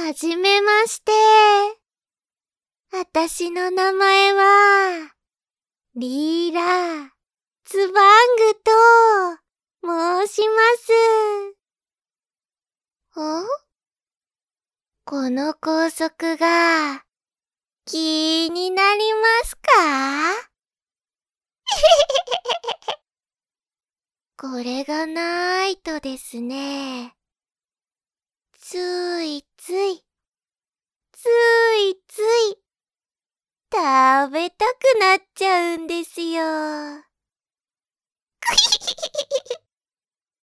はじめまして。あたしの名前は、リーラ・ツバングと申します。この校則が気になりますか？これがないとですね、ついつい食べたくなっちゃうんですよ。